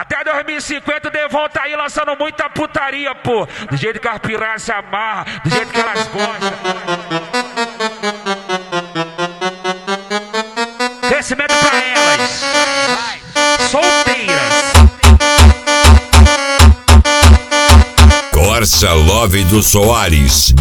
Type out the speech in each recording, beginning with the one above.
Até 2050 o Devon tá aí lançando muita putaria, pô. Do jeito que as piranhas se amarram, do jeito que elas gostam. Crescimento pra elas, solteiras. Corsa Love do Soares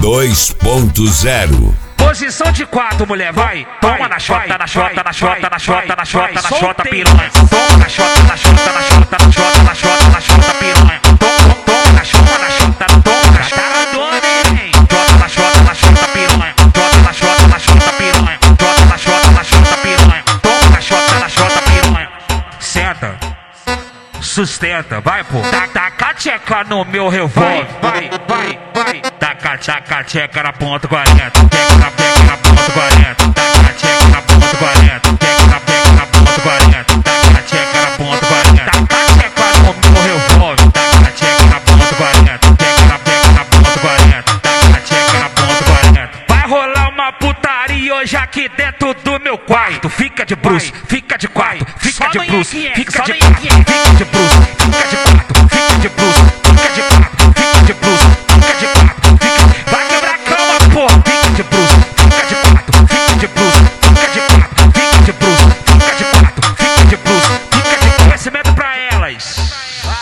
2.0. Posição de 4, mulher, vai. Toma na chota, na chota, na chota, na chota, na chota, na chota, piranha. Toma na chota, na chota, na chota, na chota, na chota, na chota, piranha. Toma na chota, na chota, toma na chota, neném. Chota na chota, na chota, piranha. Chota na chota, na chota, piranha. Chota na chota, na chota, piranha. Toma na chota, na chota, piranha. Senta, sustenta, vai, pô. Taca a tcheca no meu revólver. Vai. Taca a tcheca na ponta 40. Tcheca na ponta 40. Taca a tcheca na ponta 40. Tcheca na ponta 40. Taca a tcheca na ponta 40. Taca a tcheca no meu revólver. Taca a tcheca na ponta 40. Tcheca na ponta 40. Taca a tcheca na ponta 40. Vai rolar uma putaria hoje aqui dentro do meu quarto. Fica de bruxo, fica de quarto, fica de bruxo, fica de quarto, fica de bruxo, fica de quarto, fica de bruxo, fica de quarto, fica de bruxo, fica de quarto, fica. Vai quebrar a cama, porra, fica de bruxo, fica de quarto, fica de bruxo, fica de quarto, fica de bruxo, fica de quarto, fica de bruxo, fica de conhecimento pra elas.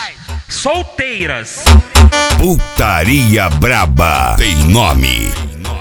Solteiras. Putaria braba tem nome.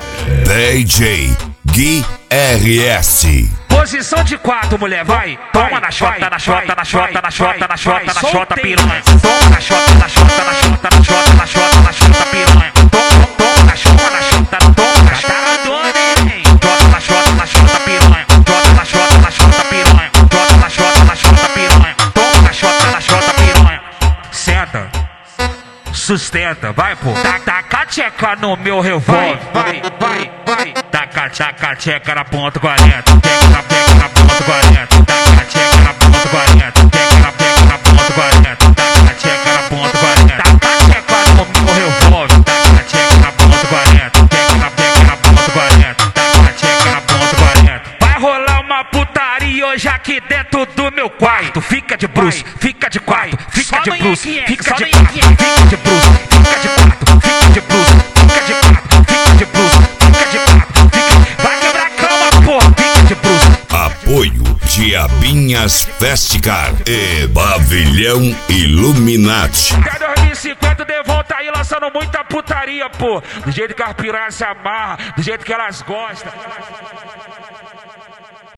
DJ Gui RS. Posição de 4, mulher, vai. Toma na chota, na chota, na chota, na chota, na chota, na chota, piranha. Toma na chota, na chota, na chota, na chota, na chota, na chota, piranha. Toma na chota, na chota, toma na chota, neném. Chota na chota, na chota, piranha. Chota na chota, na chota, piranha. Chota na chota, na chota, piranha. Toma na chota, na chota, piranha. Senta, sustenta, vai, pô. Taca a tcheca no meu revólver. Vai. Taca a tcheca na ponta 40. Tcheca na ponta 40. Taca a tcheca na ponta 40. Tcheca na ponta 40. Taca a tcheca na ponta 40. Taca a tcheca no meu revólver. Taca a tcheca na ponta 40. Tcheca na ponta 40. Taca a tcheca na ponta 40. Vai rolar uma putaria hoje aqui dentro do meu quarto. Fica de bruxo, fica de quarto, fica de bruxo, fica de quarto, fica de bruxo, fica de quarto, fica de bruxo, fica de quarto, fica de bruxo, fica de quarto, fica. Vai quebrar a cama, porra, fica de bruxo. Apoio Diabinhas Festicar e Pavilhão Illuminati. Até 2050 o Devon tá aí lançando muita putaria, pô. Do jeito que as piranhas se amarram, do jeito que elas gostam.